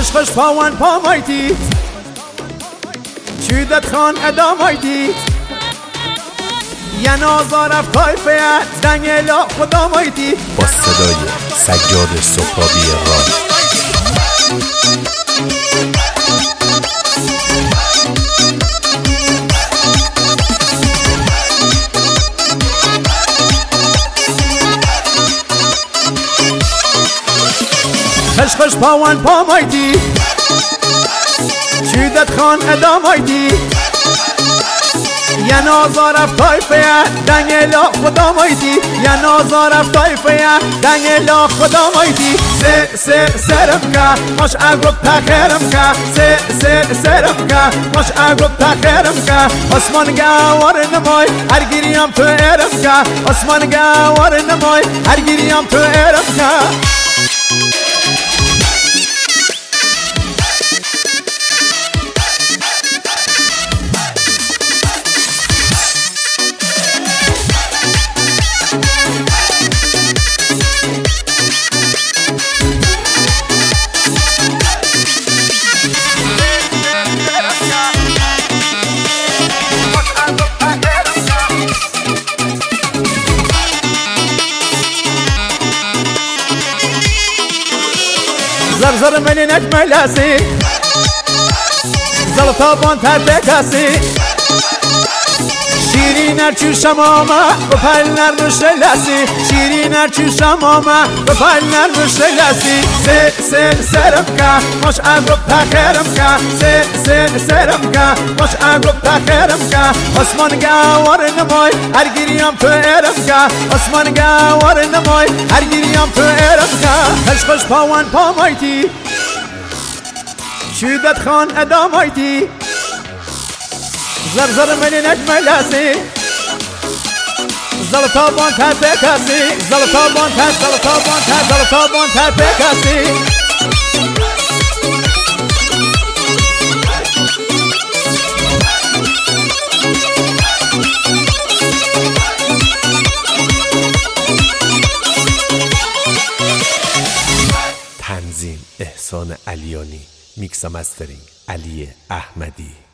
خش پاوان پامایتی چودت خان ادامایتی یه نازار افتایفه دنگلا خدامایتی با صدای سجاد سهرابی راد. خش پاوان پامایتی چودت خان ادامایتی یه نازار افتایفه دنگلا خدامایتی یه نازار افتایفه دنگلا خدامایتی سرم که مش اگرب تخیرم که سرم که مش اگرب تخیرم که آسمان گوار نمای هر گیریم تو ایرم که آسمان گوار نمای هر گیریم تو ایرم که زر منی نجملاسی زلطابان ترتکاسی شیرین ارچو شماما بپل نرمش لاسی شیرین ارچو شماما بپل نرمش لاسی سرم که مش اگرب تخیرم که سرم که مش اگرب تخیرم که آسمان گوار نمای هر گیریم تو ایرم که آسمان گوار نمای هر گیریم تو ایرم که خش پاوان پامایتی چودت خان ادامایتی زر منی نجملاسی زلطابان ترتکاسی زلطابان ترتکاسی تنظیم احسان علیانی، میکس و مسترینگ علی احمدی.